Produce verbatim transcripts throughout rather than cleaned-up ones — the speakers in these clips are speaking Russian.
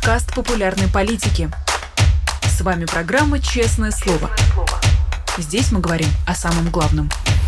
подкаст популярной политики. С вами программа «Честное слово». Здесь мы говорим о самом главном.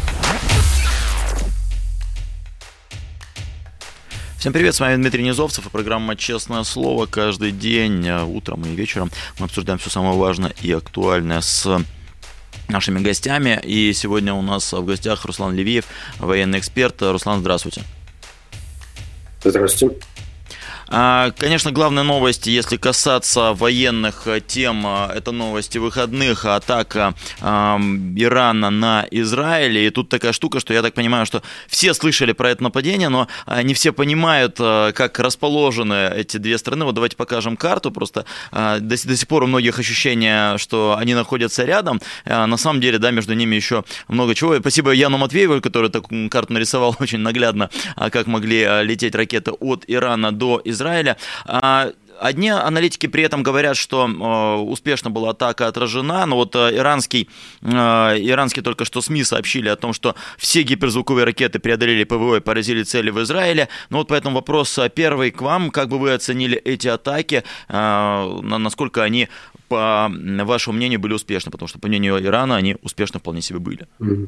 Всем привет, с вами Дмитрий Низовцев и программа «Честное слово». Каждый день, утром и вечером мы обсуждаем все самое важное и актуальное с нашими гостями. И сегодня у нас в гостях Руслан Левиев, военный эксперт. Руслан, здравствуйте. Здравствуйте. Конечно, главная новость, если касаться военных тем, это новости выходных, атака э, Ирана на Израиль. И тут такая штука, что я так понимаю, что все слышали про это нападение, но не все понимают, как расположены эти две страны. Вот давайте покажем карту. Просто э, до, до сих пор у многих ощущение, что они находятся рядом. Э, на самом деле, да, между ними еще много чего. Спасибо Яну Матвееву, который такую карту нарисовал очень наглядно, как могли лететь ракеты от Ирана до Израиля. Израиля. Одни аналитики при этом говорят, что э, успешно была атака отражена, но вот э, иранский, э, иранские только что СМИ сообщили о том, что все гиперзвуковые ракеты преодолели ПВО и поразили цели в Израиле. Ну вот поэтому вопрос первый к вам. Как бы вы оценили эти атаки, э, насколько они, по вашему мнению, были успешны? Потому что, по мнению Ирана, они успешно вполне себе были. Mm-hmm.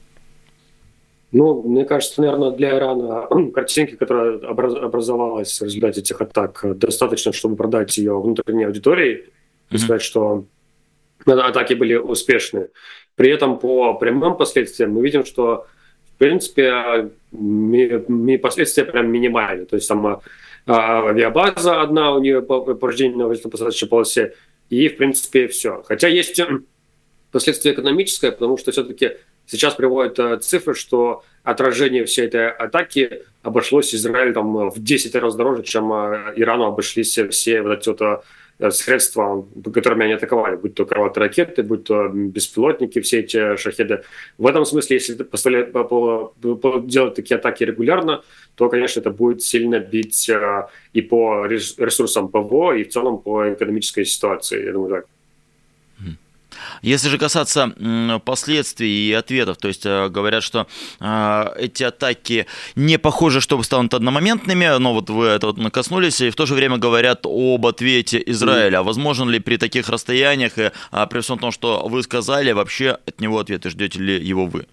Ну, мне кажется, наверное, для Ирана картинки, которая образовалась в результате этих атак, достаточно, чтобы продать ее внутренней аудитории и mm-hmm. сказать, что атаки были успешны. При этом по прямым последствиям мы видим, что, в принципе, ми- ми- последствия прям минимальны. То есть там авиабаза одна у нее повреждение на воздушно-посадочной полосе, и, в принципе, все. Хотя есть последствия экономическое, потому что все-таки сейчас приводят цифры, что отражение всей этой атаки обошлось Израилю там в десять раз дороже, чем Ирану обошлись все вот эти вот средства, которыми они атаковали, будь то крылатые ракеты, будь то беспилотники, все эти шахеды. В этом смысле, если делать такие атаки регулярно, то, конечно, это будет сильно бить и по ресурсам ПВО, и в целом по экономической ситуации, я думаю, так. Если же касаться последствий и ответов, то есть говорят, что э, эти атаки не похожи, чтобы станут одномоментными, но вот вы это вот коснулись, и в то же время говорят об ответе Израиля. А возможен ли при таких расстояниях, и а, при всем том, что вы сказали, вообще от него ответ, и ждете ли его вы?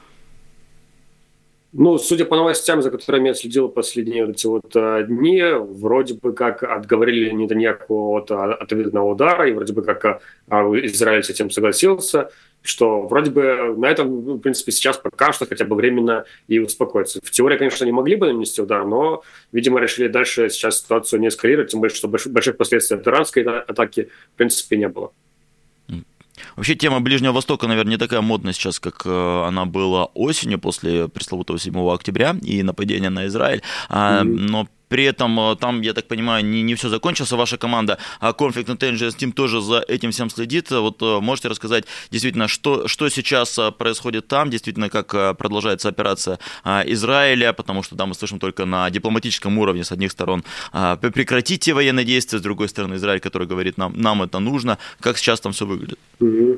Ну, судя по новостям, за которыми я следил последние вот эти вот дни, вроде бы как отговорили Нетаньяху от ответного удара, и вроде бы как Израиль с этим согласился, что вроде бы на этом, в принципе, сейчас пока что хотя бы временно и успокоиться. В теории, конечно, они могли бы нанести удар, но, видимо, решили дальше сейчас ситуацию не эскалировать, тем более, что больших последствий от иранской атаки, в принципе, не было. Вообще тема Ближнего Востока, наверное, не такая модная сейчас, как она была осенью после пресловутого седьмого октября и нападения на Израиль, mm-hmm. но при этом там, я так понимаю, не, не все закончилось. Ваша команда Conflict Intelligence Team тоже за этим всем следит. Вот можете рассказать действительно, что, что сейчас происходит там, действительно, как продолжается операция Израиля, потому что там мы слышим только на дипломатическом уровне с одних сторон прекратите военные действия, с другой стороны Израиль, который говорит нам, нам это нужно. Как сейчас там все выглядит? Mm-hmm.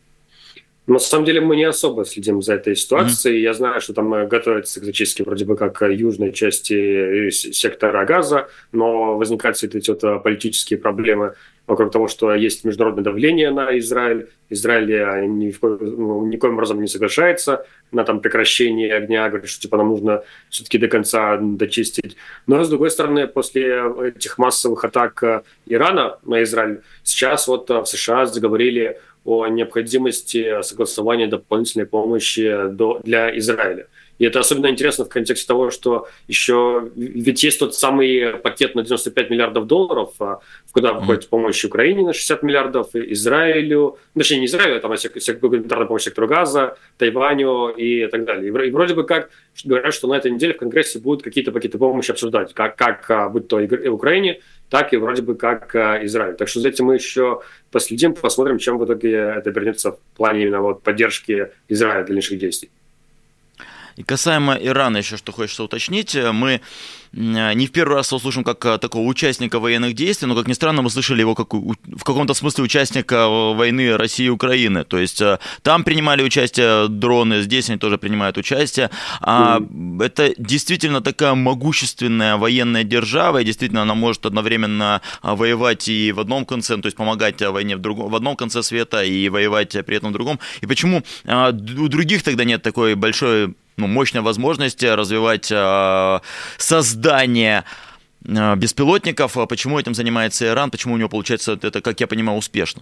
На самом деле мы не особо следим за этой ситуацией. Mm-hmm. Я знаю, что там готовится к зачистке вроде бы как южной части сектора Газа, но возникают все эти вот политические проблемы вокруг того, что есть международное давление на Израиль. Израиль ни в коем, ну, никоим образом не соглашается на там прекращение огня, говорит, что типа нам нужно все-таки до конца дочистить. Но, с другой стороны, после этих массовых атак Ирана на Израиль, сейчас вот в США заговорили о необходимости согласования дополнительной помощи до, для Израиля. И это особенно интересно в контексте того, что еще ведь есть тот самый пакет на девяносто пять миллиардов долларов, куда входит mm-hmm. помощь Украине на шестьдесят миллиардов, Израилю, точнее не Израилю, а там гуманитарная помощь сектору Газа, Тайваню и так далее. И вроде бы как говорят, что на этой неделе в Конгрессе будут какие-то пакеты помощи обсуждать, как, как будь то и Украине, так и вроде бы как Израиль. Так что за этим мы еще последим, посмотрим, чем в итоге это обернется в плане именно вот поддержки Израиля для дальнейших действий. И касаемо Ирана еще что хочется уточнить. Мы не в первый раз услышим как такого участника военных действий, но, как ни странно, мы слышали его как в каком-то смысле участника войны России и Украины. То есть там принимали участие дроны, здесь они тоже принимают участие. А mm. это действительно такая могущественная военная держава, и действительно она может одновременно воевать и в одном конце, то есть помогать войне в, другом, в одном конце света и воевать при этом в другом. И почему у других тогда нет такой большой, ну, мощной возможности развивать э, создание э, беспилотников? Почему этим занимается Иран? Почему у него получается это, как я понимаю, успешно?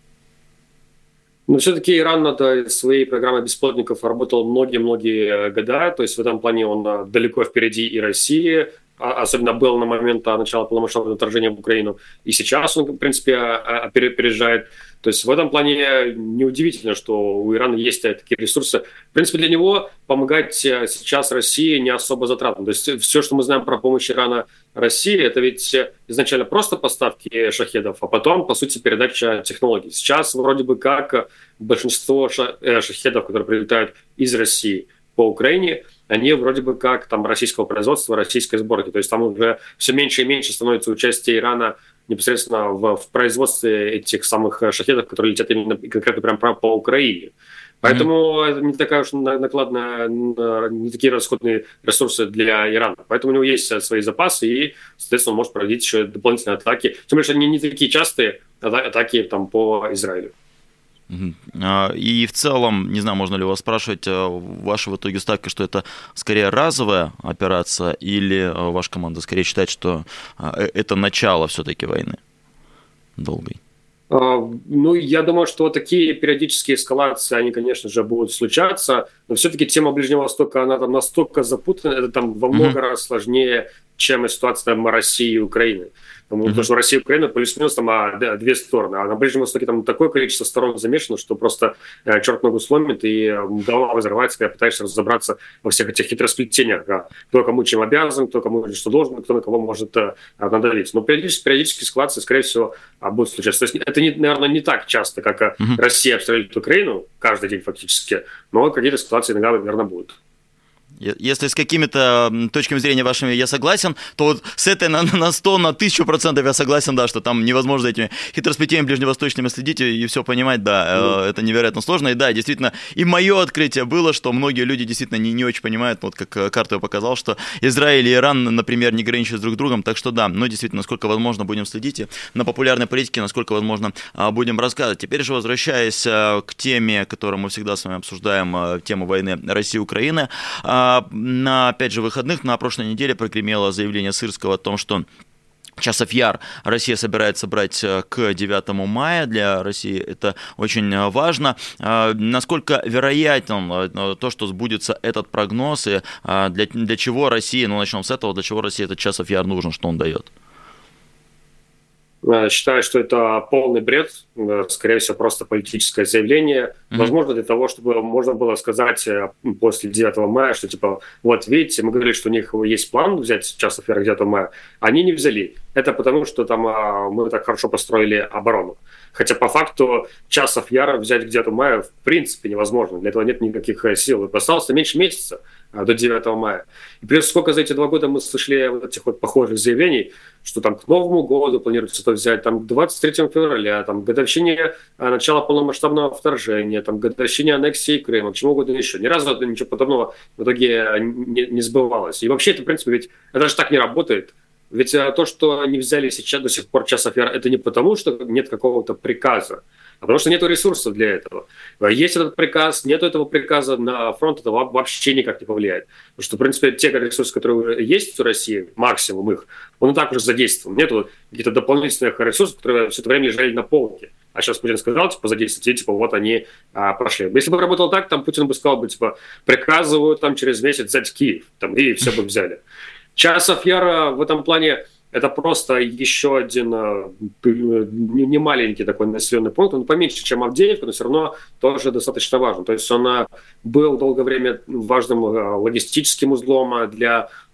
Но все-таки Иран над своей программой беспилотников работал многие-многие года, то есть в этом плане он далеко впереди и России, особенно был на момент начала полномасштабного вторжения в Украину, и сейчас он, в принципе, опережает. То есть в этом плане неудивительно, что у Ирана есть такие ресурсы. В принципе, для него помогать сейчас России не особо затратно. То есть все, что мы знаем про помощь Ирана России, это ведь изначально просто поставки шахедов, а потом, по сути, передача технологий. Сейчас вроде бы как большинство шахедов, которые прилетают из России по Украине, они вроде бы как там российского производства, российской сборки. То есть там уже все меньше и меньше становится участие Ирана непосредственно в, в производстве этих самых шахедов, которые летят именно конкретно прямо по Украине. Поэтому mm-hmm. это не такая уж накладная, не такие расходные ресурсы для Ирана. Поэтому у него есть свои запасы, и, соответственно, он может проводить еще дополнительные атаки. Тем более, что они не такие частые атаки там, по Израилю. И в целом, не знаю, можно ли вас спрашивать, ваша в итоге ставка, что это скорее разовая операция, или ваша команда скорее считает, что это начало все-таки войны долгой? Ну, я думаю, что вот такие периодические эскалации, они, конечно же, будут случаться, но все-таки тема Ближнего Востока, она там настолько запутана, это там во много mm-hmm. раз сложнее, чем ситуация там России и Украины. Потому mm-hmm. что Россия и Украина плюс-минус там а, да, две стороны, а на Ближнем Востоке там такое количество сторон замешано, что просто э, черт ногу сломит, и голова разрывается, когда пытаешься разобраться во всех этих хитросплетениях. А, кто кому чем обязан, кто кому что должен, кто на кого может э, надавить. Но периодически, периодически эскалации, скорее всего, будут случаться. То есть это, не, наверное, не так часто, как mm-hmm. Россия обстреливает Украину каждый день фактически, но какие-то ситуации иногда, наверное, будут. Если с какими-то точками зрения вашими я согласен, то вот с этой на, на сто, на тысячу процентов я согласен, да, что там невозможно этими хитросплетениями ближневосточными следить и все понимать, да, mm. это невероятно сложно. И да, действительно, и мое открытие было, что многие люди действительно не, не очень понимают, вот как Карту показал, что Израиль и Иран, например, не граничат друг с другом, так что да, но действительно, насколько возможно, будем следить, и на популярной политике, насколько возможно, будем рассказывать. Теперь же, возвращаясь к теме, которую мы всегда с вами обсуждаем, тему войны России и Украины, на, опять же, выходных, на прошлой неделе прогремело заявление Сырского о том, что Часов Яр Россия собирается брать к девятому мая. Для России это очень важно. Насколько вероятен то, что сбудется этот прогноз, и для, для чего Россия, ну начнем с этого, для чего России этот Часов Яр нужен, что он дает? Считаю, что это полный бред, скорее всего, просто политическое заявление. Mm-hmm. Возможно, для того, чтобы можно было сказать после девятого мая, что типа, вот видите, мы говорили, что у них есть план взять Часов Яр к девятому мая, они не взяли. Это потому, что там мы так хорошо построили оборону. Хотя по факту Часов Яр взять к девятому мая в принципе невозможно. Для этого нет никаких сил. Осталось меньше месяца до девятого мая. И плюс сколько за эти два года мы слышали вот этих вот похожих заявлений, что там к Новому году планируется это взять, там к двадцать третьему февраля, там к годовщине начала полномасштабного вторжения, там к годовщине аннексии Крыма, к чему угодно еще. Ни разу ничего подобного в итоге не, не сбывалось. И вообще это, в принципе, ведь это же так не работает. Ведь то, что они взяли сейчас до сих пор Часов Яр, это не потому, что нет какого-то приказа, а потому что нет ресурсов для этого. Есть этот приказ, нет этого приказа, на фронт это вообще никак не повлияет. Потому что, в принципе, те ресурсы, которые уже есть у России, максимум их, он и так уже задействован. Нет каких-то дополнительных ресурсов, которые все это время лежали на полке. А сейчас Путин сказал, типа, задействуйте, типа, вот они а, прошли. Если бы работал так, там Путин бы сказал, бы, типа, приказывают там через месяц взять Киев, там, и все бы взяли. Часов Яра в этом плане это просто еще один не маленький такой населенный пункт, он поменьше, чем Авдеевка, но все равно тоже достаточно важен. То есть он был долгое время важным логистическим узлом для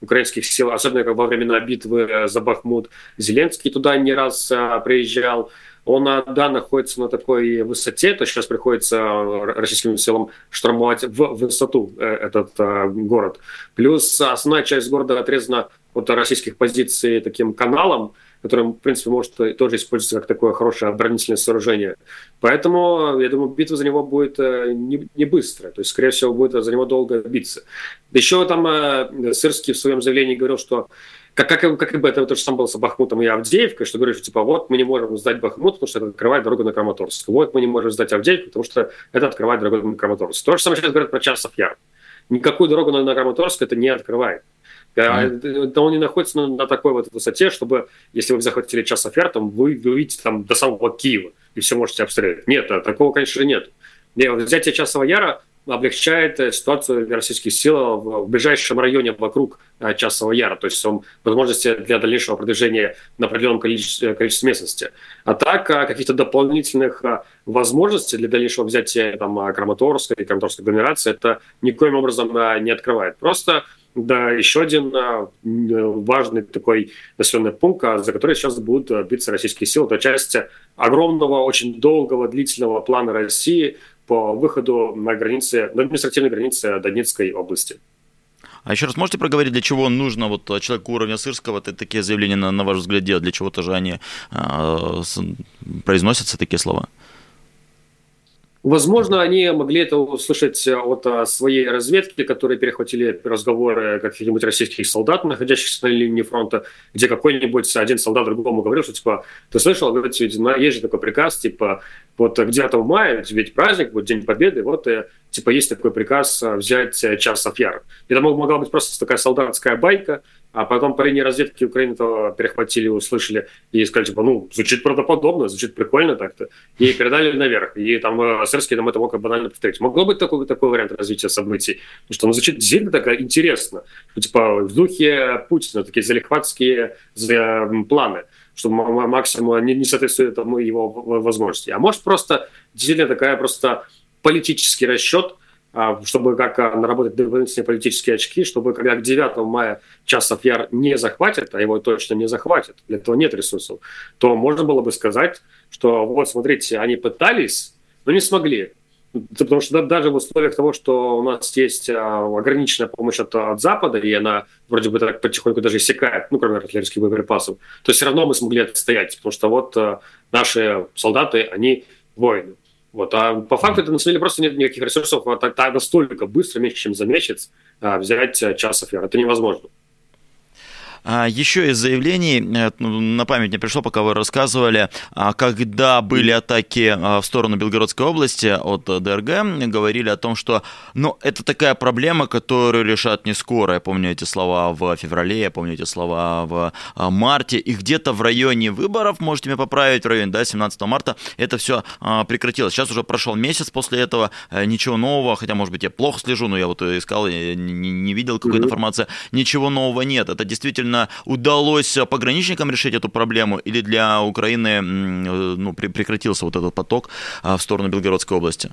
украинских сил, особенно как во времена битвы за Бахмут. Зеленский туда не раз приезжал. Он, да, находится на такой высоте, то сейчас приходится российским силам штурмовать в высоту этот город. Плюс основная часть города отрезана от российских позиций таким каналом, которым, в принципе, может тоже использоваться как такое хорошее оборонительное сооружение. Поэтому, я думаю, битва за него будет не, не быстрая. То есть, скорее всего, будет за него долго биться. Еще там Сырский в своем заявлении говорил, что Как, как, как бы это то же самое было с Бахмутом и Авдеевкой, что говоришь, что типа вот мы не можем сдать Бахмут, потому что это открывает дорогу на Краматорск. Вот мы не можем сдать Авдеевку, потому что это открывает дорогу на Краматорск. То же самое сейчас говорят про Часов Яр. Никакую дорогу на, на Краматорск это не открывает. Mm-hmm. Он не находится на, на такой вот высоте, чтобы, если вы захватили Часов Яр, там вы, вы видите там до самого Киева и все можете обстрелять. Нет, такого, конечно, нет. Взятие Часового Яра облегчает ситуацию для российских сил в ближайшем районе вокруг Часового Яра, то есть возможности для дальнейшего продвижения на определенном количестве, количестве местности. А так, каких-то дополнительных возможностей для дальнейшего взятия там, Краматорска и Краматорской агломерации это никоим образом не открывает. Просто да, еще один важный такой населенный пункт, за который сейчас будут биться российские силы, это часть огромного, очень долгого, длительного плана России по выходу на границе, на административной границе Донецкой области. А еще раз можете проговорить, для чего нужно вот человеку уровня Сырского такие заявления, на, на ваш взгляд, делать? Для чего-то же они э, произносятся, такие слова? Возможно, они могли это услышать от своей разведки, которые перехватили разговоры каких-нибудь российских солдат, находящихся на линии фронта, где какой-нибудь один солдат другому говорил, что типа, ты слышал, говорит, есть же такой приказ, типа, вот к девятому мая, ведь праздник, вот День Победы, вот типа есть такой приказ взять Часов Яр. Это могла быть просто такая солдатская байка, а потом по линии разведки Украины это перехватили, услышали и сказали, типа, ну, звучит правдоподобно, звучит прикольно так-то. И передали наверх. И там Сырский там это мог банально повторить. Могло быть такой, такой вариант развития событий. Потому что он звучит действительно так интересно. Ну, типа, в духе Путина, такие залихватские планы, что максимум не, не соответствует этому его возможности. А может просто действительно такая просто политический расчет, чтобы как наработать дополнительные политические очки, чтобы когда к девятому мая Часов Яр не захватит, а его точно не захватит, для этого нет ресурсов, то можно было бы сказать, что вот, смотрите, они пытались, но не смогли. Потому что даже в условиях того, что у нас есть ограниченная помощь от, от Запада, и она вроде бы так потихоньку даже иссякает, ну, кроме артиллерийских боеприпасов, то все равно мы смогли отстоять, потому что вот наши солдаты, они воины. Вот. А по факту это на самом деле просто нет никаких ресурсов, а так настолько быстро, меньше чем за месяц, взять Часов Яр. Это невозможно. Еще из заявлений, на память мне пришло, пока вы рассказывали, когда были атаки в сторону Белгородской области от ДРГ, говорили о том, что ну, это такая проблема, которую решат не скоро. Я помню эти слова в феврале, я помню эти слова в марте, и где-то в районе выборов, можете меня поправить, в районе да, семнадцатого марта, это все прекратилось. Сейчас уже прошел месяц после этого, ничего нового, хотя, может быть, я плохо слежу, но я вот искал, я не, не видел какой-то mm-hmm. информации, ничего нового нет. Это действительно удалось пограничникам решить эту проблему, или для Украины ну, прекратился вот этот поток в сторону Белгородской области?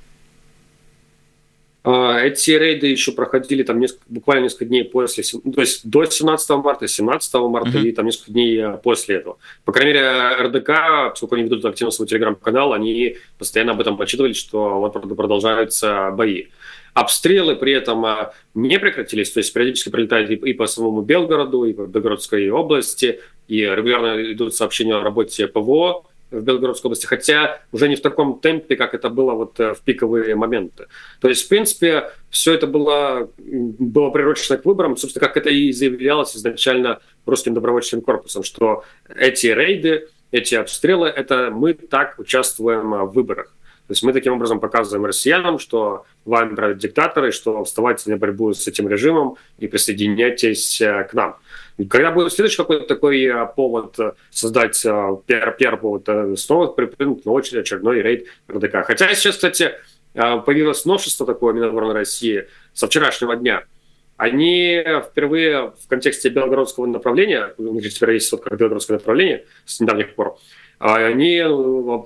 Эти рейды еще проходили там несколько, буквально несколько дней после, то есть до семнадцатого марта, семнадцатого марта uh-huh. и там несколько дней после этого. По крайней мере, РДК, поскольку они ведут активно свой телеграм-канал, они постоянно об этом отчитывали, что вот продолжаются бои. Обстрелы при этом не прекратились, то есть периодически прилетают и по самому Белгороду, и по Белгородской области, и регулярно идут сообщения о работе ПВО в Белгородской области, хотя уже не в таком темпе, как это было вот в пиковые моменты. То есть, в принципе, все это было, было приурочено к выборам, собственно, как это и заявлялось изначально русским добровольческим корпусом, что эти рейды, эти обстрелы, это мы так участвуем в выборах. То есть мы таким образом показываем россиянам, что вами правят диктаторы, что вставайте на борьбу с этим режимом и присоединяйтесь к нам. И когда будет следующий какой-то такой повод создать пиар-повод, снова припрыгнуть на очередь очередной рейд РДК. Хотя сейчас, кстати, появилось новшество такое Минобороны России со вчерашнего дня. Они впервые в контексте белгородского направления, у них теперь есть вот как белгородское направление с недавних пор, они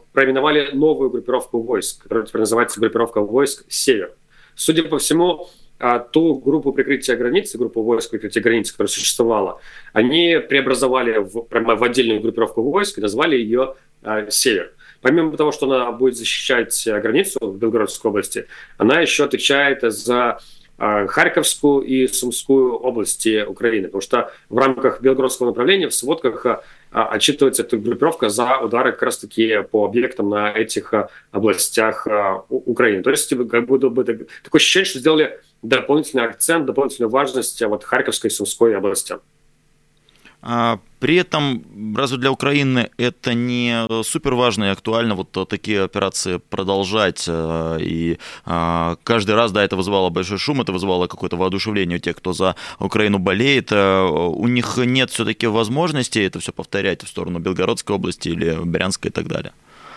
проименовали новую группировку войск, которая теперь называется группировка войск «Север». Судя по всему, а, ту группу прикрытия границы, группу войск прикрытия границы, которая существовала, они преобразовали в, прямо в отдельную группировку войск и назвали ее а, «Север». Помимо того, что она будет защищать границу в Белгородской области, она еще отвечает за Харьковскую и Сумскую области Украины, потому что в рамках Белгородского направления в сводках отчитывается эта группировка за удары как раз-таки по объектам на этих областях Украины. То есть как будто бы такое ощущение, что сделали дополнительный акцент, дополнительную важность вот Харьковской и Сумской областям. При этом, разве для Украины это не супер важно и актуально вот такие операции продолжать? И каждый раз, да, это вызывало большой шум, это вызывало какое-то воодушевление у тех, кто за Украину болеет. У них нет все-таки возможности это все повторять в сторону Белгородской области или Брянской и так далее?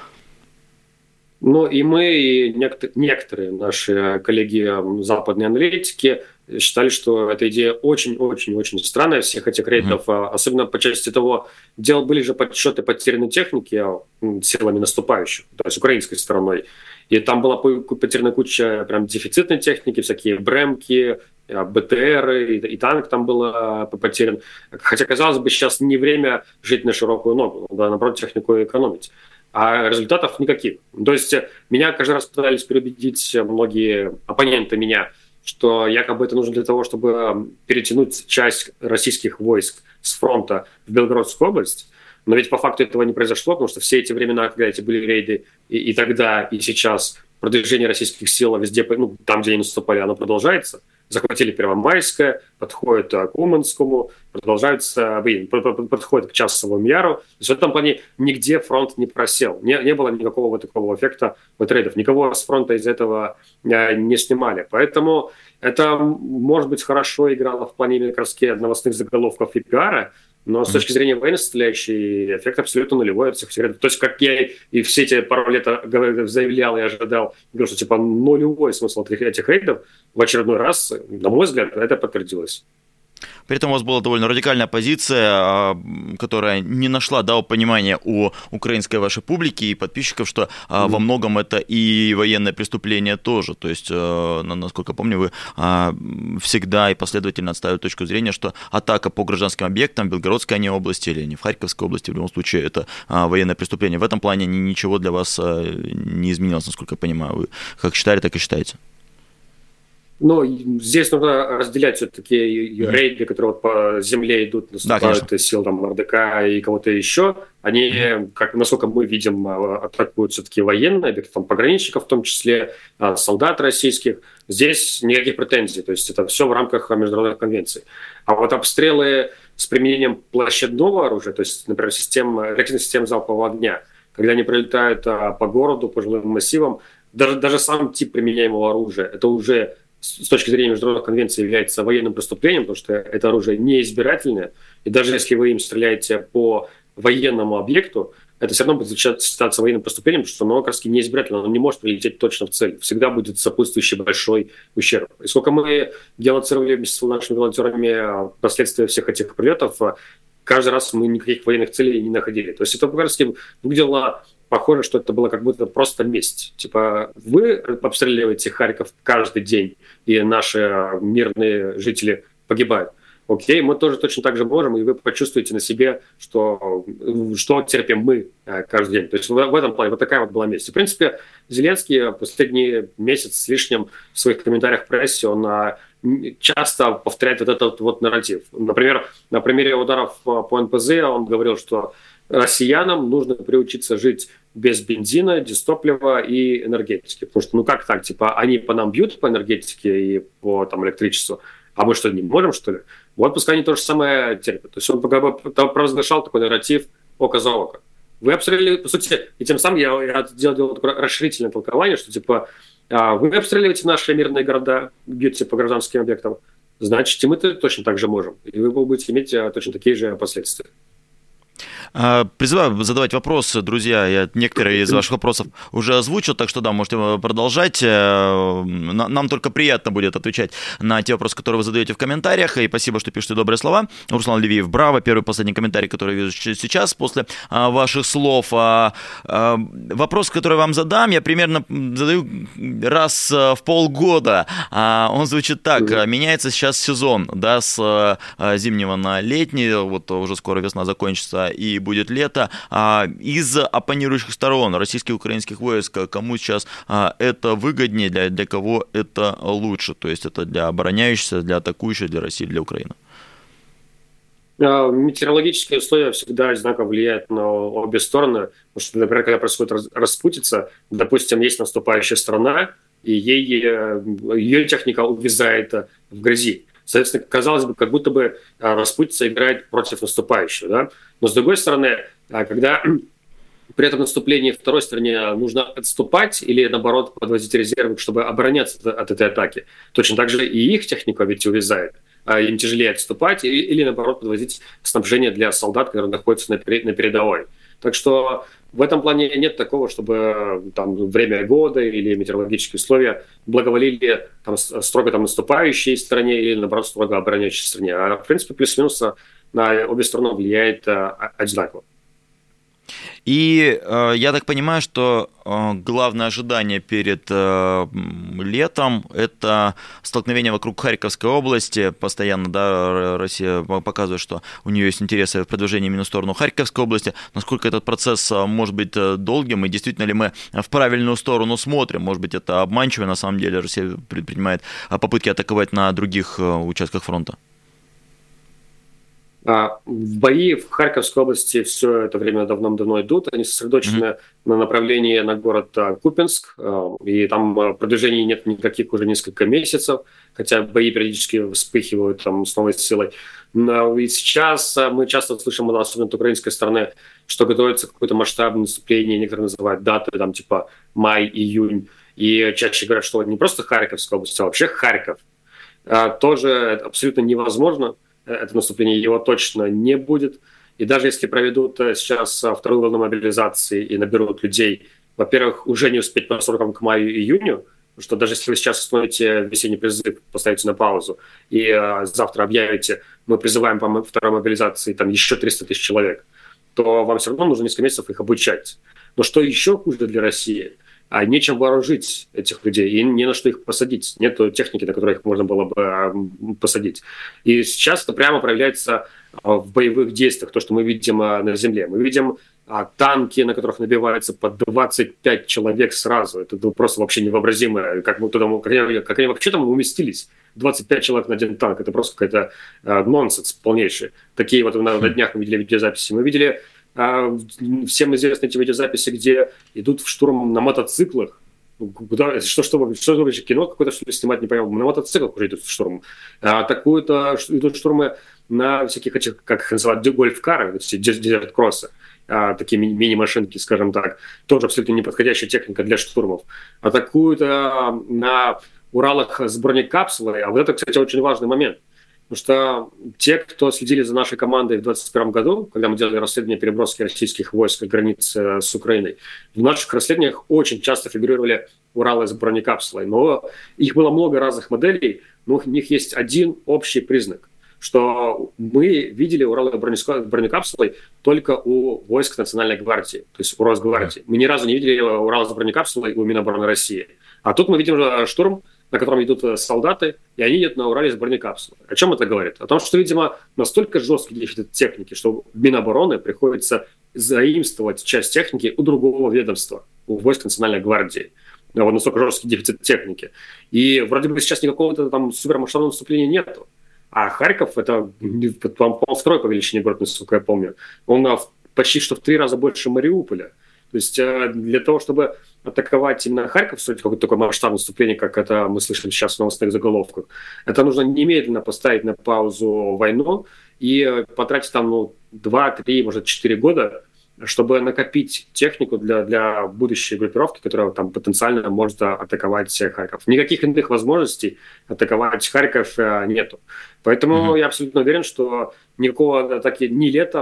Ну и мы, и некоторые наши коллеги западные аналитики считали, что эта идея очень-очень-очень странная, всех этих рейдов, mm-hmm. особенно по части того, дел были же подсчеты потерянной техники силами наступающих, то есть украинской стороной, и там была потеряна куча прям дефицитной техники, всякие бремки, БТРы, и, и танк там был потерян. Хотя, казалось бы, сейчас не время жить на широкую ногу, да, наоборот, технику экономить. А результатов никаких. То есть меня каждый раз пытались переубедить многие оппоненты меня, что якобы это нужно для того, чтобы перетянуть часть российских войск с фронта в Белгородскую область. Но ведь по факту этого не произошло, потому что все эти времена, когда эти были рейды, и, и тогда, и сейчас продвижение российских сил везде, ну, там, где они наступали, оно продолжается. Захватили Первомайское, подходят к Уманскому, продолжаются, подходят к Часовому Яру. То есть в этом плане нигде фронт не просел. Не, не было никакого вот такого эффекта вот рейдов. Никого с фронта из этого не снимали. Поэтому это, может быть, хорошо играло в плане как раз новостных заголовков и пиара, но с точки зрения военной составляющей эффект абсолютно нулевой от всех этих рейдов. То есть, как я и все эти пару лет заявлял и ожидал, говорил, что типа нулевой смысл этих рейдов, в очередной раз, на мой взгляд, это подтвердилось. При этом у вас была довольно радикальная позиция, которая не нашла, да, понимания у украинской вашей публики и подписчиков, что mm-hmm. во многом это и военное преступление тоже. То есть, насколько помню, вы всегда и последовательно отстаивали точку зрения, что атака по гражданским объектам в Белгородской они области или не в Харьковской области, в любом случае, это военное преступление. В этом плане ничего для вас не изменилось, насколько я понимаю. Вы как считали, так и считаете. Но здесь нужно разделять все-таки mm-hmm. рейды, которые вот по земле идут, наступают да, сил там РДК и кого-то еще. Они, mm-hmm. как, насколько мы видим, атакуют все-таки военные объекты, там, пограничников в том числе, солдат российских. Здесь никаких претензий, то есть это все в рамках международных конвенций. А вот обстрелы с применением площадного оружия, то есть, например, систем, реактивных систем залпового огня, когда они прилетают по городу, по жилым массивам, даже, даже сам тип применяемого оружия, это уже с точки зрения международных конвенций является военным преступлением, потому что это оружие неизбирательное, и даже если вы им стреляете по военному объекту, это все равно будет считаться военным преступлением, потому что оно как раз неизбирательно, оно не может прилететь точно в цель. Всегда будет сопутствующий большой ущерб. И сколько мы геолоцировали вместе с нашими волонтерами последствия всех этих прилетов, каждый раз мы никаких военных целей не находили. То есть это как раз выглядело похоже, что это было как будто просто месть. Типа вы обстреливаете Харьков каждый день, и наши мирные жители погибают. Окей, мы тоже точно так же можем, и вы почувствуете на себе, что, что терпим мы каждый день. То есть в, в этом плане вот такая вот была месть. В принципе, Зеленский последний месяц с лишним в своих комментариях в прессе, он часто повторяет вот этот вот нарратив. Например, на примере ударов по эн пэ зэ он говорил, что россиянам нужно приучиться жить без бензина, дистоплива и энергетики. Потому что, ну как так, типа, они по нам бьют по энергетике и по там, электричеству, а мы что, не можем, что ли? Вот пускай они то же самое терпят. То есть он как бы провозглашал такой нарратив око за око. Вы обстреливали, по сути, и тем самым я, я делал такое расширительное толкование, что типа вы обстреливаете наши мирные города, бьете по гражданским объектам, значит, и мы точно так же можем. И вы будете иметь точно такие же последствия. Призываю задавать вопросы, друзья. Я некоторые из ваших вопросов уже озвучил, так что да, можете продолжать. Нам только приятно будет отвечать на те вопросы, которые вы задаете в комментариях. И спасибо, что пишете добрые слова. Руслан Левиев, браво. Первый последний комментарий, который я вижу сейчас после ваших слов. Вопрос, который вам задам, я примерно задаю раз в полгода. Он звучит так. Меняется сейчас сезон, да, с зимнего на летний. Вот уже скоро весна закончится и будет лето. Из оппонирующих сторон российских и украинских войск, кому сейчас это выгоднее, для, для кого это лучше? То есть это для обороняющихся, для атакующих, для России, для Украины? Метеорологические условия всегда одинаково влияют на обе стороны. Потому что, например, когда происходит распутица, допустим, есть наступающая страна, и ей, ее техника увязает в грязи. Соответственно, казалось бы, как будто бы распутица играет против наступающего. Да? Но с другой стороны, когда при этом наступлении второй стороне нужно отступать или, наоборот, подводить резервы, чтобы обороняться от этой атаки, точно так же и их техника ведь увязает. Им тяжелее отступать или, или, наоборот, подвозить снабжение для солдат, которые находятся на передовой. Так что в этом плане нет такого, чтобы там, время года или метеорологические условия благоволили там, строго там, наступающей стране или, наоборот, строго обороняющей стране. А, в принципе, плюс-минус на обе стороны влияет а, одинаково. И э, я так понимаю, что э, главное ожидание перед э, летом – это столкновение вокруг Харьковской области. Постоянно, да, Россия показывает, что у нее есть интересы в продвижении именно в сторону Харьковской области. Насколько этот процесс может быть долгим, и действительно ли мы в правильную сторону смотрим? Может быть, это обманчиво, на самом деле Россия предпринимает попытки атаковать на других участках фронта? В бои в Харьковской области все это время давно-давно идут. Они сосредоточены mm-hmm. на направлении на город Купянск. И там продвижений нет никаких уже несколько месяцев, хотя бои периодически вспыхивают там с новой силой. И сейчас мы часто слышим, особенно от украинской стороны, что готовится какое-то масштабное наступление. Некоторые называют даты, там типа май, июнь. И чаще говорят, что не просто Харьковская область, а вообще Харьков. Тоже абсолютно невозможно. Это наступление его точно не будет. И даже если проведут сейчас вторую волну мобилизации и наберут людей, во-первых, уже не успеть по срокам к маю-июню, потому что даже если вы сейчас остановите весенний призыв, поставите на паузу, и э, завтра объявите, мы призываем по второй мобилизации там, еще триста тысяч человек, то вам все равно нужно несколько месяцев их обучать. Но что еще хуже для России – а нечем вооружить этих людей, и не на что их посадить. Нет техники, на которой их можно было бы посадить. И сейчас это прямо проявляется в боевых действиях, то, что мы видим на земле. Мы видим танки, на которых набивается по двадцать пять человек сразу. Это просто вообще невообразимо. Как, мы туда, как, они, как они вообще там уместились? двадцать пять человек на один танк. Это просто какой-то нонсенс полнейший. Такие вот на, на днях мы видели видеозаписи. Мы видели всем известны эти видеозаписи, где идут в штурм на мотоциклах. Куда, что, что, что вообще кино какое-то, что ли, снимать, не понял. На мотоциклах уже идут в штурм. А такую-то идут штурмы на всяких этих, как их называют, гольф-кары, дезерт-кроссы. А, такие ми- мини-машинки, скажем так. Тоже абсолютно неподходящая техника для штурмов. Атакуют на Уралах с бронекапсулой. А вот это, кстати, очень важный момент. Потому что те, кто следили за нашей командой в двадцать первом году, когда мы делали расследование переброски российских войск к границе с Украиной, в наших расследованиях очень часто фигурировали Уралы с бронекапсулой. Но их было много разных моделей, но у них есть один общий признак, что мы видели Уралы с бронекапсулой только у войск Национальной гвардии, то есть у Росгвардии. Мы ни разу не видели Уралы с бронекапсулой у Минобороны России. А тут мы видим штурм, на котором идут солдаты, и они идут на Урале с бронекапсулой. О чем это говорит? О том, что, видимо, настолько жесткий дефицит техники, что Минобороны приходится заимствовать часть техники у другого ведомства, у войск Национальной гвардии. Вот настолько жесткий дефицит техники. И вроде бы сейчас никакого там супермасштабного наступления нету. А Харьков – это второй по величине город, насколько я помню. Он почти что в три раза больше Мариуполя. То есть для того, чтобы атаковать именно Харьков, строить какое-то такое масштабное наступление, как это мы слышим сейчас в новостных заголовках, это нужно немедленно поставить на паузу войну и потратить там ну, два, три, может, четыре года, чтобы накопить технику для, для будущей группировки, которая там потенциально может атаковать Харьков. Никаких иных возможностей атаковать Харьков нету. Поэтому mm-hmm. я абсолютно уверен, что никакого атаки ни летом,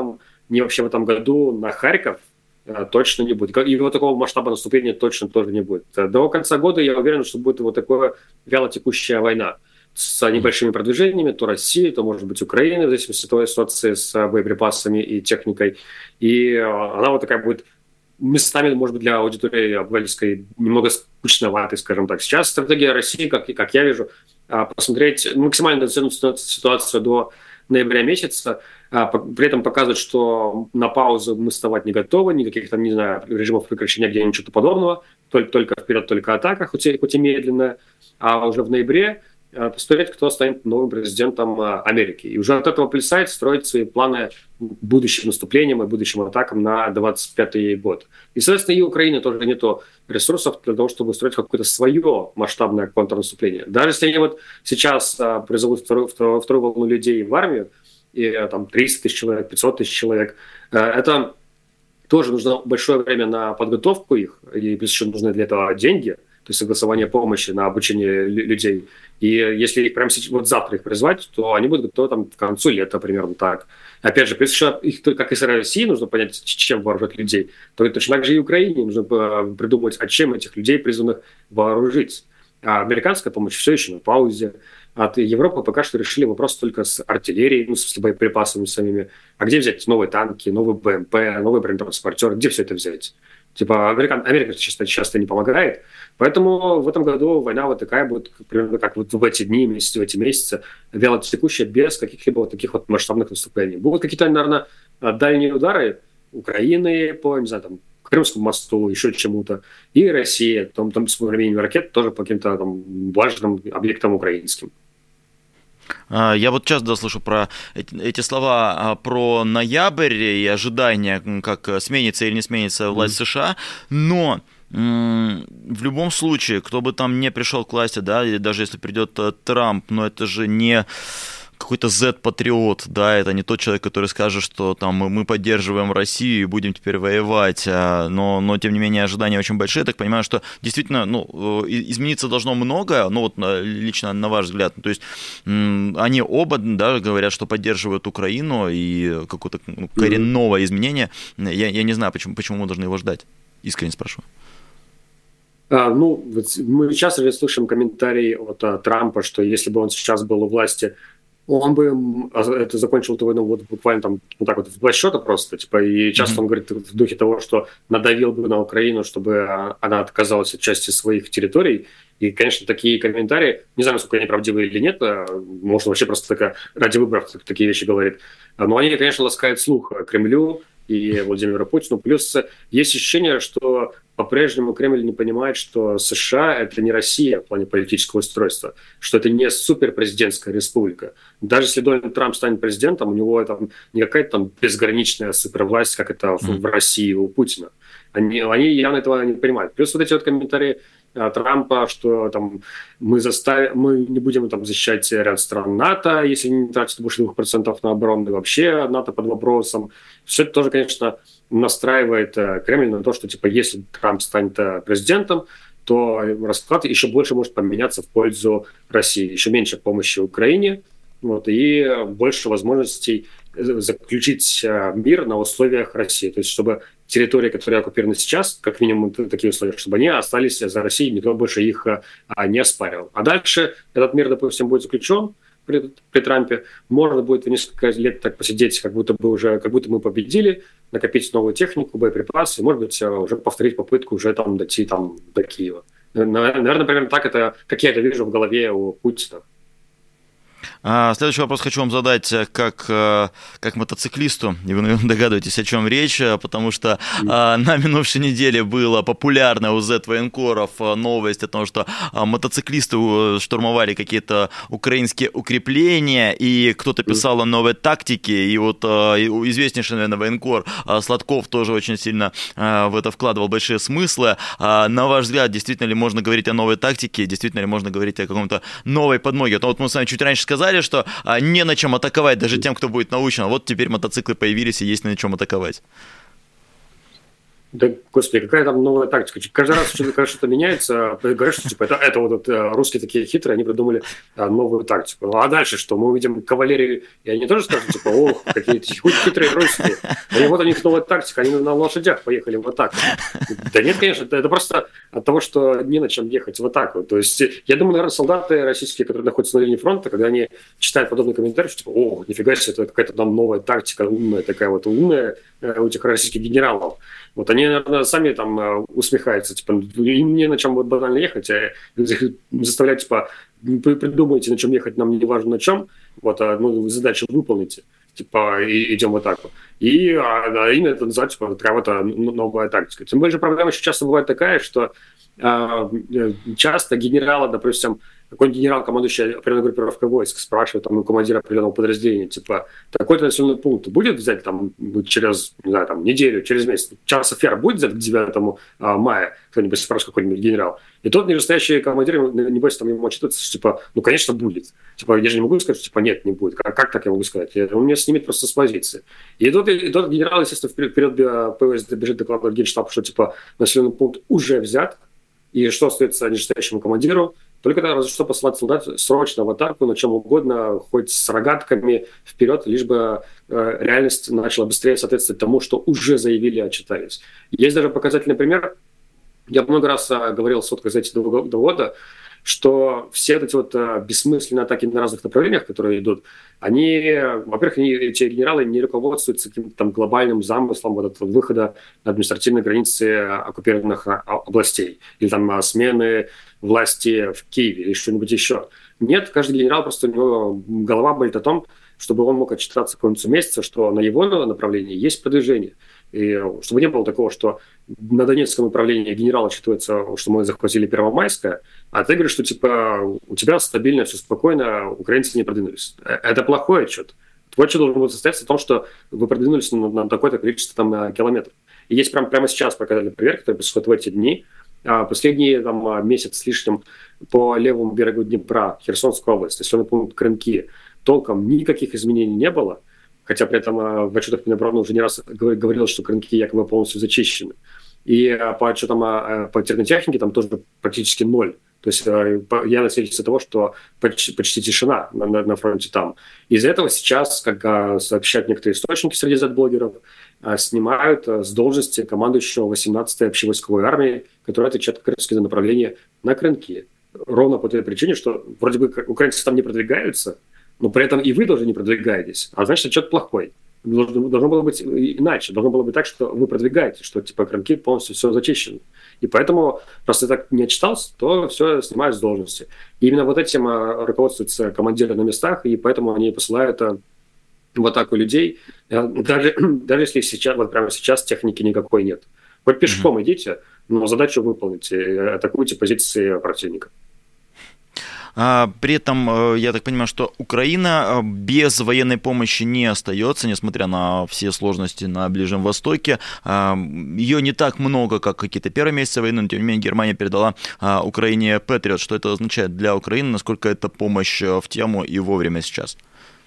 ни вообще в этом году на Харьков точно не будет. И вот такого масштаба наступления точно тоже не будет. До конца года я уверен, что будет вот такая вялотекущая война с небольшими продвижениями, то России, то, может быть, Украины, в зависимости от той ситуации с боеприпасами и техникой. И она вот такая будет местами, может быть, для аудитории обывательской немного скучноватой, скажем так. Сейчас стратегия России, как, как я вижу, посмотреть, максимально дотянуть ситуацию до ноября месяца, при этом показывать, что на паузу мы вставать не готовы, никаких там, не знаю, режимов прекращения где-нибудь что-то подобного, только, только вперед, только атака, хоть и, хоть и медленно, а уже в ноябре посмотреть, кто станет новым президентом Америки. И уже от этого плясать, строить свои планы будущим наступлением и будущим атакам на двадцать пятый год. И, соответственно, и у Украины тоже нет ресурсов для того, чтобы устроить какое-то свое масштабное контрнаступление. Даже если они вот сейчас призовут вторую, вторую, вторую волну людей в армию, и там триста тысяч человек, пятьсот тысяч человек, это тоже нужно большое время на подготовку их, и плюс еще нужны для этого деньги, то есть согласование помощи на обучение людей. И если их прямо сейчас, вот завтра их призвать, то они будут готовы там к концу лета, примерно так. Опять же, плюс еще их, как и с России, нужно понять, чем вооружать людей, то точно так же и Украине нужно придумать, а чем этих людей призванных вооружить. А американская помощь все еще на паузе. От Европы пока что решили вопрос только с артиллерией, ну, с боеприпасами самими. А где взять новые танки, новые БМП, новые бронетранспортеры? Где все это взять? Типа Америка, Америка часто, часто не помогает. Поэтому в этом году война вот такая будет, примерно как вот в эти дни, месяцы, в эти месяцы, вялотекущая, без каких-либо вот таких вот масштабных наступлений. Будут какие-то, наверное, дальние удары Украины по, не знаю, там, Крымскому мосту, еще чему-то, и Россия, там, там с применением ракет тоже по каким-то там важным объектам украинским. Я вот часто слышу про эти, эти слова про ноябрь и ожидания, как сменится или не сменится власть mm-hmm. США, но м- в любом случае, кто бы там не пришел к власти, да, или даже если придет Трамп, но это же не какой-то Z-патриот, да, это не тот человек, который скажет, что там мы поддерживаем Россию и будем теперь воевать, но, но тем не менее ожидания очень большие. Я так понимаю, что действительно, ну, измениться должно многое, ну, вот лично на ваш взгляд, то есть они оба, да, говорят, что поддерживают Украину и какое-то ну, коренное изменение. Я, я не знаю, почему, почему мы должны его ждать, искренне спрашиваю. А, ну, вот мы часто же слышим комментарии от а, Трампа, что если бы он сейчас был у власти, он бы это закончил эту войну вот буквально там вот так вот в два счета просто, типа, и часто mm-hmm. он говорит в духе того, что надавил бы на Украину, чтобы она отказалась от части своих территорий. И, конечно, такие комментарии, не знаю, насколько они правдивы или нет, может, вообще просто такая, ради выборов такие вещи говорит, но они, конечно, ласкают слух Кремлю и Владимиру Путину. Плюс есть ощущение, что по-прежнему Кремль не понимает, что США – это не Россия в плане политического устройства, что это не суперпрезидентская республика. Даже если Дональд Трамп станет президентом, у него там не какая-то там безграничная супервласть, как это mm-hmm. в России у Путина. Они, они явно этого не понимают. Плюс вот эти вот комментарии Трампа, что там мы, заставим, мы не будем там защищать ряд стран НАТО, если не тратить больше двух процентов на оборону, и вообще НАТО под вопросом. Все это тоже, конечно, настраивает Кремль на то, что типа если Трамп станет президентом, то расклад еще больше может поменяться в пользу России. Еще меньше помощи Украине, вот, и больше возможностей заключить мир на условиях России. То есть, чтобы территории, которые оккупированы сейчас, как минимум такие условия, чтобы они остались за Россией, никто больше их а, не оспаривал. А дальше этот мир, допустим, будет заключен при, при Трампе, можно будет несколько лет так посидеть, как будто бы уже, как будто мы победили, накопить новую технику, боеприпасы, может быть, уже повторить попытку уже там дойти там, до Киева. Наверное, примерно так это, как я это вижу в голове у Путина. Следующий вопрос хочу вам задать как, как мотоциклисту, и вы, наверное, догадываетесь, о чем речь, потому что mm. на минувшей неделе была популярна у Z-военкоров новость о том, что мотоциклисты штурмовали какие-то украинские укрепления, и кто-то писал о новой тактике, и вот известнейший, наверное, военкор Сладков тоже очень сильно в это вкладывал большие смыслы. На ваш взгляд, действительно ли можно говорить о новой тактике, действительно ли можно говорить о каком-то новой подмоге? Вот мы с вами чуть раньше сказали, что а, не на чем атаковать даже тем, кто будет научен. Вот теперь мотоциклы появились и есть на чем атаковать. Да, господи, какая там новая тактика? Каждый раз, когда что-то меняется, говорят, что типа, это, это вот это, русские такие хитрые, они придумали а, новую тактику. Ну, а дальше что? Мы увидим кавалерию, и они тоже скажут, типа, ох, какие-то хитрые русские. И вот у них новая тактика, они на лошадях поехали в атаку. Да нет, конечно, это, это просто от того, что не на чем ехать в атаку. То есть, я думаю, наверное, солдаты российские, которые находятся на линии фронта, когда они читают подобные комментарии, что, типа, о, нифига себе, это какая-то там новая тактика, умная такая вот, умная у этих российских генералов. Вот они, наверное, сами там усмехаются, типа, им не на чем вот банально ехать, а заставлять, типа, придумайте, на чем ехать, нам не важно на чем, вот, а ну, задачу выполните, типа, и идем в атаку. И а, а именно это называется, типа, такая вот новая тактика. Тем более, проблема еще часто бывает такая, что а, часто генералы, допустим, какой-нибудь генерал, командующий определенной группировкой войск, спрашивает там, у командира определенного подразделения, типа, такой-то населенный пункт будет взять там через, не знаю, там, неделю, через месяц, час эфира будет взять к девятому мая, кто-нибудь спрашивает какой-нибудь генерал. И тот нижестоящий командир, небось, там ему отчитывается, что, типа, ну, конечно, будет. Типа, я же не могу сказать, что, типа, нет, не будет. Как, как так я могу сказать? Он меня снимет просто с позиции. И тот, и тот генерал, естественно, вперед, вперед ПВС бежит докладывать генштабу, что, типа, населенный пункт уже взят, и что остается нижестоящему командиру? Только тогда разве что посылать солдат срочно в атаку, на чем угодно, хоть с рогатками вперед, лишь бы э, реальность начала быстрее соответствовать тому, что уже заявили и отчитались. Есть даже показательный пример. Я много раз э, говорил в сотках за эти два года, что все эти вот э, бессмысленные атаки на разных направлениях, которые идут, они, во-первых, они, эти генералы не руководствуются каким-то там глобальным замыслом вот этого выхода на административные границы оккупированных областей или там смены власти в Киеве или что-нибудь еще. Нет, каждый генерал, просто у него голова болит о том, чтобы он мог отчитаться к концу месяца, что на его направлении есть продвижение. И чтобы не было такого, что на Донецком направлении генерал отчитывается, что мы захватили Первомайское, а ты говоришь, что типа у тебя стабильно, все спокойно, украинцы не продвинулись. Это плохой отчет. Твой отчет должен состояться в том, что вы продвинулись на, на такое-то количество там, километров. И есть прямо, прямо сейчас показательный проверка, который происходит в эти дни. Последний там, месяц с лишним по левому берегу Днепра, Херсонская область, населенный пункт Крынки, толком никаких изменений не было, хотя при этом в отчетах Минобороны уже не раз говорилось, что Крынки якобы полностью зачищены. И по отчетам по термотехнике там тоже практически ноль. То есть явно свидетельство того, что почти, почти тишина на, на, на фронте там. Из-за этого сейчас, как сообщают некоторые источники среди зет-блогеров, снимают с должности командующего восемнадцатой общевойсковой армии, которая отвечает как раз за направление на Крынки. Ровно по той причине, что вроде бы украинцы там не продвигаются, но при этом и вы тоже не продвигаетесь. А значит, отчет плохой. Должно, должно было быть иначе. Должно было быть так, что вы продвигаете, что типа Крынки полностью все зачищено. И поэтому, просто я так не отчитался, то все снимают с должности. И именно вот этим руководствуются командиры на местах, и поэтому они посылают в атаку людей, даже, даже если сейчас, вот прямо сейчас техники никакой нет. Хоть пешком mm-hmm. идите, но задачу выполните, атакуйте позиции противника. При этом, я так понимаю, что Украина без военной помощи не остается, несмотря на все сложности на Ближнем Востоке. Ее не так много, как какие-то первые месяцы войны, но тем не менее Германия передала Украине Патриот. Что это означает для Украины, насколько это помощь в тему и вовремя сейчас?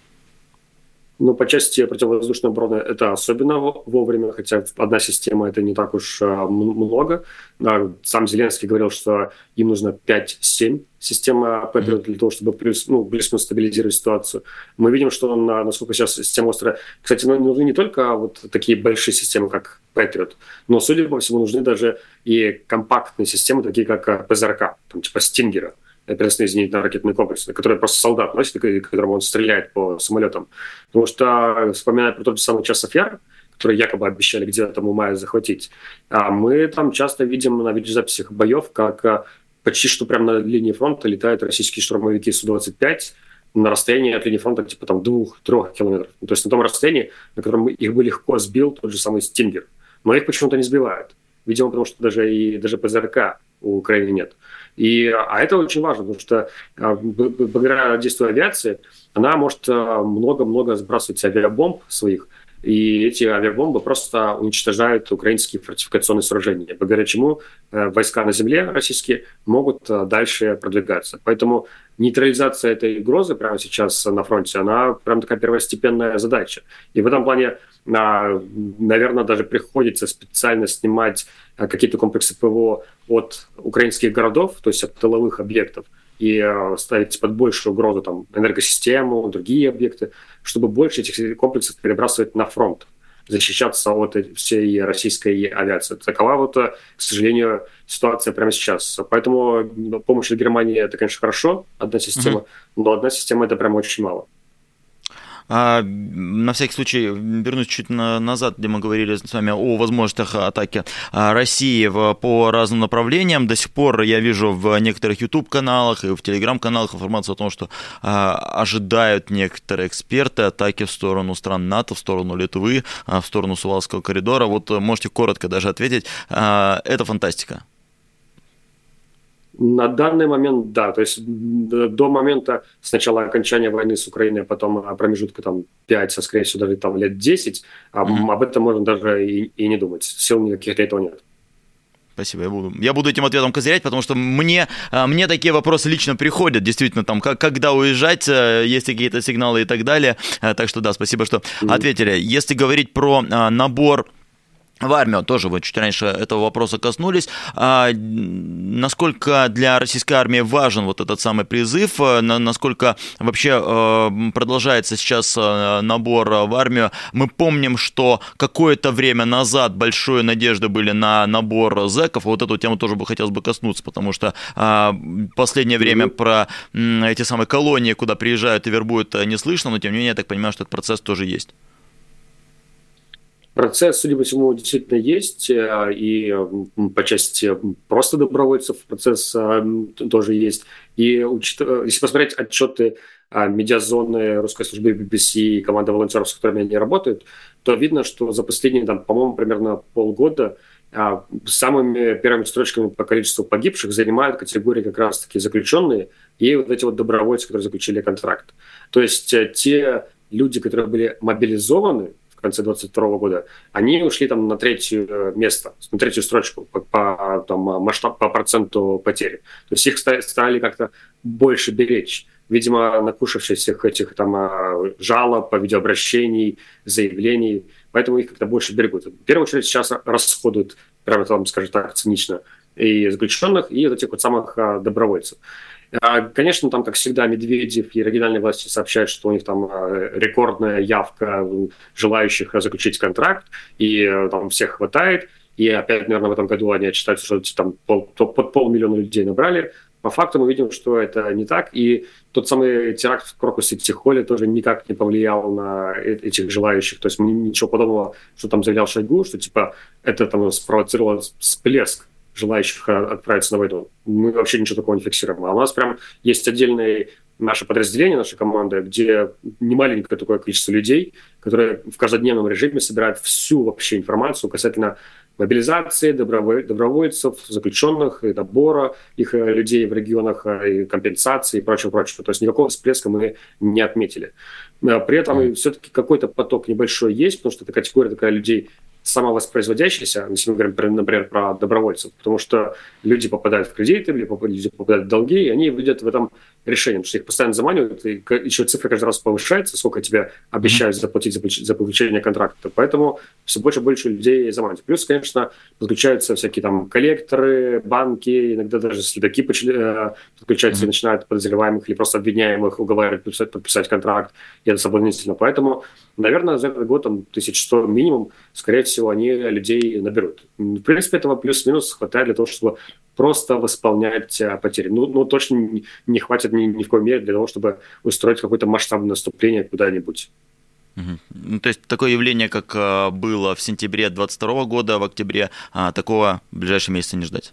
Ну, по части противовоздушной обороны это особенно вовремя, хотя одна система это не так уж много. Да, сам Зеленский говорил, что им нужно пять-семь систем Патриот для того, чтобы плюс, ну, плюс-минус стабилизировать ситуацию. Мы видим, что насколько сейчас система острая. Кстати, нам нужны не только вот такие большие системы, как Патриот, но, судя по всему, нужны даже и компактные системы, такие как ПЗРК, там, типа Стингера. Оперативные зенитно-ракетные комплексы, которые просто солдат носит, которым он стреляет по самолетам. Потому что, вспоминая про тот же самый час Яр, который якобы обещали к девятому мая захватить, мы там часто видим на видеозаписях боев, как почти что прямо на линии фронта летают российские штурмовики Су двадцать пять на расстоянии от линии фронта типа там двух-трех километров. То есть на том расстоянии, на котором их бы легко сбил тот же самый Стингер. Но их почему-то не сбивают. Видимо, потому что даже и даже ПЗРК у Украины нет. И, а это очень важно, потому что благодаря действию авиации она может много-много сбрасывать авиабомб своих и эти авиабомбы просто уничтожают украинские фортификационные сооружения, благодаря чему войска на земле российские могут дальше продвигаться. Поэтому нейтрализация этой угрозы прямо сейчас на фронте, она прям такая первостепенная задача. И в этом плане, наверное, даже приходится специально снимать какие-то комплексы ПВО от украинских городов, то есть от тыловых объектов, и ставить под большую угрозу там, энергосистему, другие объекты, чтобы больше этих комплексов перебрасывать на фронт, защищаться от всей российской авиации. Такова вот, к сожалению, ситуация прямо сейчас. Поэтому помощь от Германии – это, конечно, хорошо, одна система, mm-hmm. но одна система – это прям очень мало. А, на всякий случай вернусь чуть на, назад, где мы говорили с вами о возможностях атаки России в, по разным направлениям. До сих пор я вижу в некоторых YouTube-каналах и в Telegram-каналах информацию о том, что а, ожидают некоторые эксперты атаки в сторону стран НАТО, в сторону Литвы, а, в сторону Сувалского коридора. Вот можете коротко даже ответить. А, это фантастика. На данный момент, да, то есть до момента сначала окончания войны с Украиной, потом промежутка там пять, а скорее всего даже там лет десять, mm-hmm. об этом можно даже и, и не думать, сил никаких для этого нет. Спасибо, я буду, я буду этим ответом козырять, потому что мне, мне такие вопросы лично приходят, действительно, там, как, когда уезжать, есть какие-то сигналы и так далее, так что да, спасибо, что mm-hmm. ответили. Если говорить про набор в армию, тоже вы чуть раньше этого вопроса коснулись. А, насколько для российской армии важен вот этот самый призыв? На, насколько вообще а, продолжается сейчас а, набор в армию? Мы помним, что какое-то время назад большие надежды были на набор зэков. Вот эту тему тоже бы хотелось бы коснуться, потому что а, последнее время про м, эти самые колонии, куда приезжают и вербуют, не слышно, но тем не менее, я так понимаю, что этот процесс тоже есть. Процесс, судя по всему, действительно есть, и по части просто добровольцев процесс тоже есть. И если посмотреть отчеты медиазоны русской службы би би си и команды волонтеров, с которыми они работают, то видно, что за последние, там, по-моему, примерно полгода самыми первыми строчками по количеству погибших занимают категории как раз-таки заключенные и вот эти вот добровольцы, которые заключили контракт. То есть те люди, которые были мобилизованы в конце двадцать второго года, они ушли там на третье место, на третью строчку по, по, там, масштаб, по проценту потери. То есть их стали как-то больше беречь. Видимо, накушавшись всех этих там жалоб, видеообращений, заявлений, поэтому их как-то больше берегут. В первую очередь сейчас расходуют, прямо там, скажем так, цинично, и заключенных, и вот этих вот самых добровольцев. Конечно, там, как всегда, Медведев и региональные власти сообщают, что у них там рекордная явка желающих заключить контракт, и там всех хватает. И опять, наверное, в этом году они отчитаются, что там пол, под полмиллиона людей набрали. По факту мы видим, что это не так. И тот самый теракт в Крокус-Сити-Холле тоже никак не повлиял на этих желающих. То есть ничего подобного, что там заявлял Шойгу, что типа это там спровоцировало всплеск желающих отправиться на войну. Мы вообще ничего такого не фиксируем. А у нас прям есть отдельное наше подразделение, наша команда, где немаленькое такое количество людей, которые в каждодневном режиме собирают всю вообще информацию касательно мобилизации, доброволь, добровольцев, заключенных, и набора их людей в регионах, и компенсации и прочего-прочего. То есть никакого всплеска мы не отметили. При этом mm. все-таки какой-то поток небольшой есть, потому что эта категория такая людей самовоспроизводящаяся, если мы говорим, например, про добровольцев, потому что люди попадают в кредиты, люди попадают в долги, и они видят в этом решение, потому что их постоянно заманивают, и еще цифра каждый раз повышается, сколько тебе обещают заплатить за получение контракта. Поэтому все больше и больше людей заманивают. Плюс, конечно, подключаются всякие там коллекторы, банки, иногда даже следаки подключаются mm-hmm. и начинают подозреваемых или просто обвиняемых уговаривать подписать, подписать контракт, и это соблазнительно. Поэтому, наверное, за этот год там тысяч сто минимум, скорее всего, они людей наберут. В принципе, этого плюс-минус хватает для того, чтобы просто восполнять потери. Ну, ну точно не хватит ни, ни в коей мере для того, чтобы устроить какое-то масштабное наступление куда-нибудь. Угу. Ну, то есть такое явление, как было в сентябре двадцать второго года, в октябре, такого в ближайшие месяцы не ждать?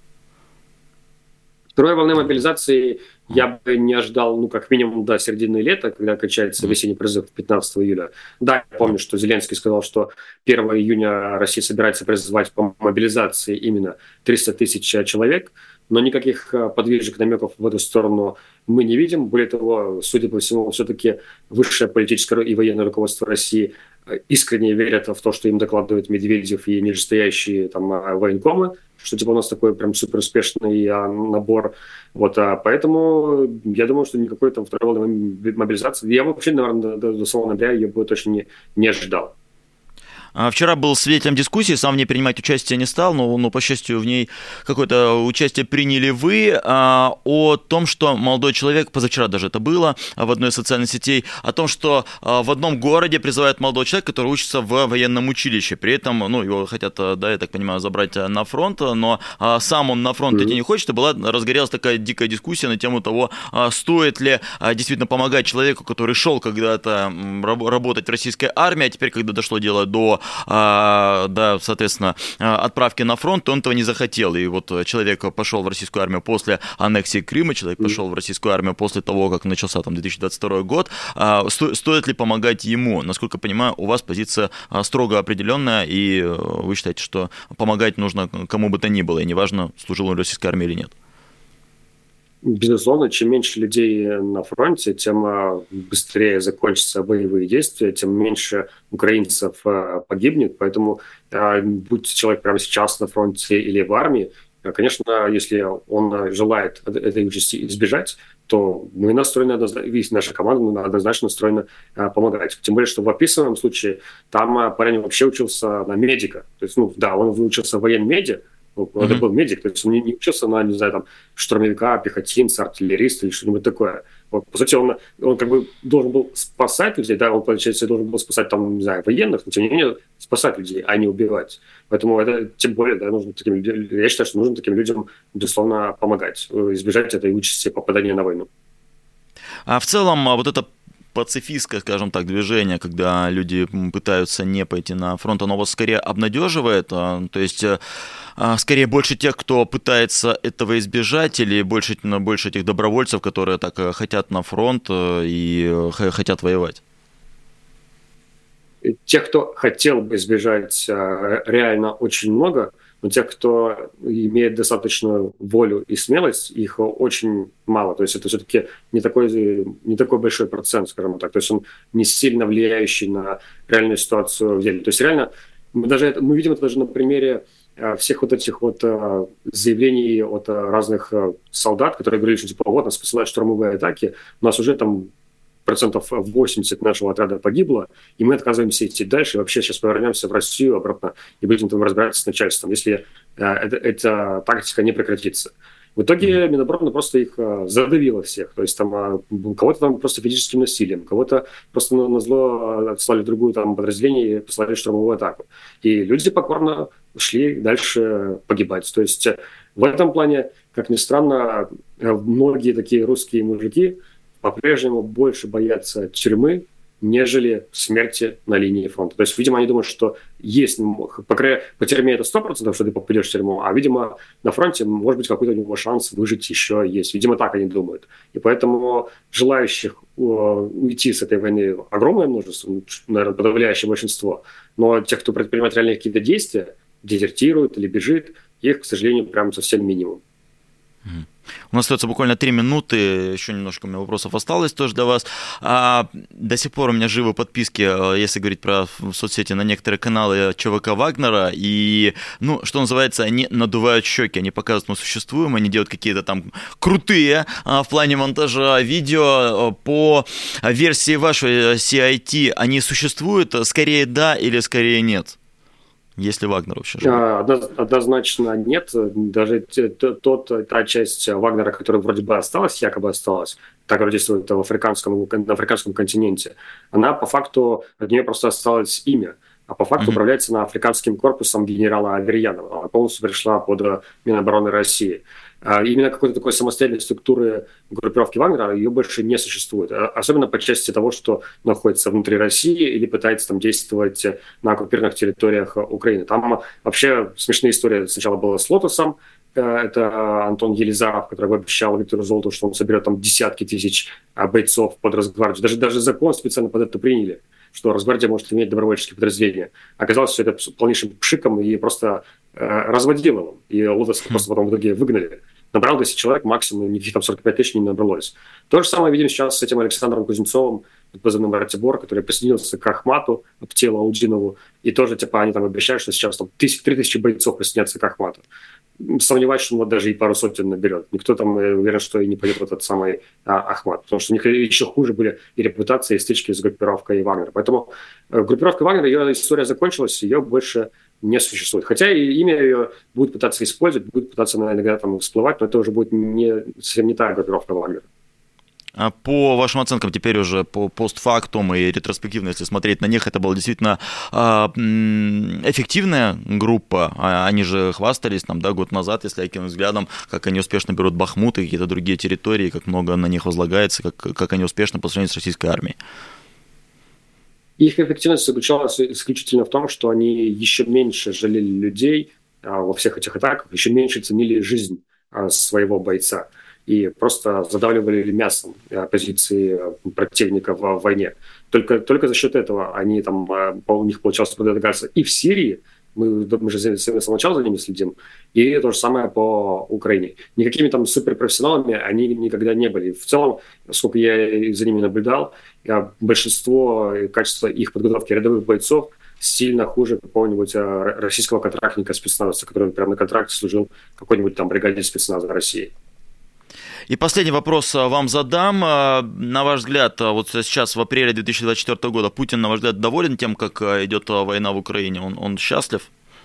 Второй волны мобилизации я бы не ожидал, ну, как минимум, до середины лета, когда качается весенний призыв пятнадцатого июля. Да, я помню, что Зеленский сказал, что первого июня Россия собирается призывать по мобилизации именно триста тысяч человек, но никаких подвижек, намеков в эту сторону мы не видим. Более того, судя по всему, все-таки высшее политическое и военное руководство России искренне верят в то, что им докладывает Медведев и нижестоящие там военкомы, что типа у нас такой прям супер успешный а, набор. Вот, а, поэтому я думаю, что никакой там второй волны мобилизации. Я вообще, наверное, до, до самого ноября ее бы точно не, не ожидал. Вчера был свидетелем дискуссии, сам в ней принимать участие не стал, но, но по счастью, в ней какое-то участие приняли вы, а, о том, что молодой человек, позавчера даже это было, в одной из социальных сетей, о том, что а, в одном городе призывают молодого человека, который учится в военном училище. При этом, ну, его хотят, да, я так понимаю, забрать на фронт, но а, сам он на фронт идти не хочет, и была, разгорелась такая дикая дискуссия на тему того, а, стоит ли а, действительно помогать человеку, который шел когда-то работать в российской армии, а теперь, когда дошло дело до А, да, соответственно, отправки на фронт, он этого не захотел. И вот человек пошел в российскую армию после аннексии Крыма, человек пошел в российскую армию после того, как начался там две тысячи двадцать второй год. А, сто, стоит ли помогать ему? Насколько я понимаю, у вас позиция строго определенная, и вы считаете, что помогать нужно кому бы то ни было, и неважно, служил он в российской армии или нет? Безусловно, чем меньше людей на фронте, тем быстрее закончатся боевые действия, тем меньше украинцев погибнет. Поэтому, будь человек прямо сейчас на фронте или в армии, конечно, если он желает этой участи избежать, то мы настроены, однозначно, наша команда однозначно настроена помогать. Тем более, что в описанном случае там парень вообще учился на медика. То есть, ну да, он выучился в военмеде, он mm-hmm. был медик, то есть он не, не учился на, не знаю, там, штурмовика, пехотинца, артиллериста или что-нибудь такое. Вот, по сути, он, он как бы должен был спасать людей, да, он, получается, должен был спасать, там, не знаю, военных, но тем не менее спасать людей, а не убивать. Поэтому это, тем более, да, нужно таким людям, я считаю, что нужно таким людям, безусловно, помогать, избежать этой участи попадания на войну. А в целом, вот это пацифистское, скажем так, движение, когда люди пытаются не пойти на фронт, оно вас скорее обнадеживает, то есть скорее больше тех, кто пытается этого избежать, или больше, больше этих добровольцев, которые так хотят на фронт и хотят воевать? Тех, кто хотел бы избежать, реально очень много, но тех, кто имеет достаточную волю и смелость, их очень мало. То есть это все-таки не такой, не такой большой процент, скажем так. То есть он не сильно влияющий на реальную ситуацию в деле. То есть реально мы, даже это, мы видим это даже на примере всех вот этих вот заявлений от разных солдат, которые говорили, что типа вот нас посылают штурмовые атаки, у нас уже там процентов восемьдесят нашего отряда погибло, и мы отказываемся идти дальше, и вообще сейчас повернемся в Россию обратно и будем там разбираться с начальством, если э, это, эта тактика не прекратится. В итоге Минобороны просто их э, задавило всех, то есть там э, кого-то там просто физическим насилием, кого-то просто на, на зло отслали в другую там подразделение и послали штурмовую атаку. И люди покорно шли дальше погибать. То есть э, в этом плане, как ни странно, э, многие такие русские мужики по-прежнему больше боятся тюрьмы, нежели смерти на линии фронта. То есть, видимо, они думают, что есть, по, по тюрьме это сто процентов, что ты попадешь в тюрьму, а, видимо, на фронте, может быть, какой-то у него шанс выжить еще есть. Видимо, так они думают. И поэтому желающих уйти с этой войны огромное множество, наверное, подавляющее большинство. Но тех, кто предпринимает реальные какие-то действия, дезертирует или бежит, их, к сожалению, прям совсем минимум. У нас остается буквально три минуты, еще немножко у меня вопросов осталось тоже для вас. А, до сих пор у меня живы подписки, если говорить про соцсети, на некоторые каналы ЧВК Вагнера, и, ну, что называется, они надувают щеки, они показывают, мы существуем, они делают какие-то там крутые а, в плане монтажа видео. По версии вашей си ай ти, они существуют? Скорее да или скорее нет? Если Вагнер вообще живет? Однозначно нет. Даже тот, та часть Вагнера, которая вроде бы осталась, якобы осталась, так как действует в африканском, на африканском континенте, она по факту, от нее просто осталось имя, а по факту mm-hmm. управляется на африканским корпусом генерала Аверьянова. Она полностью перешла под Минобороны России. Именно какой-то такой самостоятельной структуры группировки Вагнера ее больше не существует. Особенно по части того, что находится внутри России или пытается там действовать на оккупированных территориях Украины. Там вообще смешные истории. Сначала было с Лотосом. Это Антон Елизаров, который обещал Виктору Золоту, что он соберет там десятки тысяч бойцов под Росгвардию. Даже, даже закон специально под это приняли, что Росгвардия может иметь добровольческие подразделения. Оказалось, что это полнейшим пшиком и просто э, разводило его. И Лотос mm-hmm. просто потом в итоге выгнали. Набрал десять человек, максимум никаких там сорок пять тысяч не набралось. То же самое видим сейчас с этим Александром Кузнецовым, под позывным Ратибор, который присоединился к Ахмату, Аптелу Аудинову, и тоже, типа, они там обещают, что сейчас там тысяч, три тысячи бойцов присоединятся к Ахмату. Сомневаюсь, что он вот даже и пару сотен наберет. Никто там уверен, что и не пойдет в этот самый а, Ахмат, потому что у них еще хуже были и репутации, и стычки с группировкой Вагнера. Поэтому э, группировка Вагнера, ее история закончилась, ее больше не существует. Хотя и имя ее будет пытаться использовать, будет пытаться иногда там всплывать, но это уже будет не, совсем не та группировка Вагнера. По вашим оценкам, теперь уже по постфактум и ретроспективно, если смотреть на них, это была действительно эффективная группа. Они же хвастались там, да, год назад, если окинуть взглядом, как они успешно берут Бахмут и какие-то другие территории, как много на них возлагается, как, как они успешны по сравнению с российской армией. Их эффективность заключалась исключительно в том, что они еще меньше жалели людей во всех этих атаках, еще меньше ценили жизнь своего бойца и просто задавливали мясом позиции противника в войне. Только, только за счет этого они там, у них получалось продвигаться и в Сирии, мы, мы же с самого начала за ними следим, и то же самое по Украине. Никакими там суперпрофессионалами они никогда не были. В целом, сколько я за ними наблюдал, большинство качества их подготовки рядовых бойцов сильно хуже какого-нибудь российского контрактника спецназа, который прямо на контракте служил в какой-нибудь там бригаде спецназа России. И последний вопрос вам задам. На ваш взгляд, вот сейчас в апреле две тысячи двадцать четвёртого года Путин, на ваш взгляд, доволен тем, как идет война в Украине? Он, он счастлив?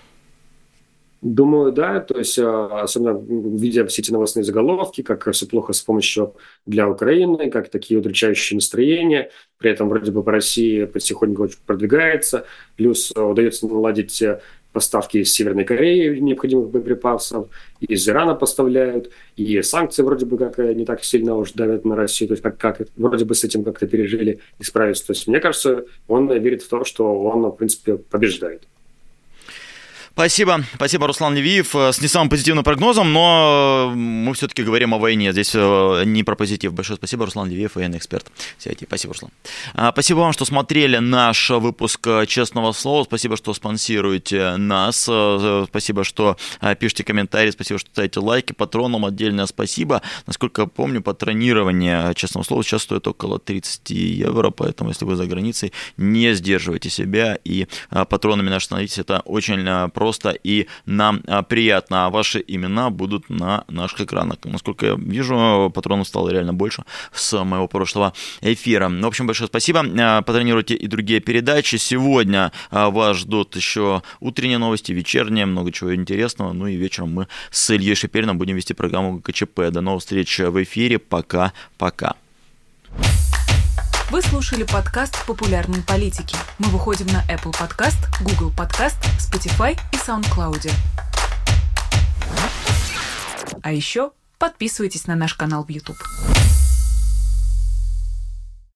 Думаю, да. То есть, особенно видя все эти новостные заголовки, как все плохо с помощью для Украины, как такие удручающие настроения. При этом вроде бы по России потихоньку продвигается. Плюс удается наладить поставки из Северной Кореи необходимых боеприпасов, из Ирана поставляют, и санкции вроде бы как не так сильно уж давят на Россию, то есть как, как вроде бы с этим как-то пережили и справились. То есть мне кажется, он верит в то, что он, в принципе, побеждает. Спасибо. Спасибо, Руслан Левиев. С не самым позитивным прогнозом, но мы все-таки говорим о войне. Здесь не про позитив. Большое спасибо, Руслан Левиев, военный эксперт си ай ти. Спасибо, Руслан. Спасибо вам, что смотрели наш выпуск «Честного слова». Спасибо, что спонсируете нас. Спасибо, что пишете комментарии. Спасибо, что ставите лайки. Патронам отдельное спасибо. Насколько я помню, патронирование «Честного слова» сейчас стоит около тридцать евро, поэтому, если вы за границей, не сдерживайте себя и патронами наши становитесь. Это очень просто. Просто и нам приятно, а ваши имена будут на наших экранах. Насколько я вижу, патронов стало реально больше с моего прошлого эфира. В общем, большое спасибо. Патронируйте и другие передачи. Сегодня вас ждут еще утренние новости, вечерние, много чего интересного. Ну и вечером мы с Ильей Шипериным будем вести программу ГКЧП. До новых встреч в эфире. Пока-пока. Вы слушали подкаст «Популярные политики». Мы выходим на Apple Podcast, Google Podcast, Spotify и SoundCloud. А еще подписывайтесь на наш канал в YouTube.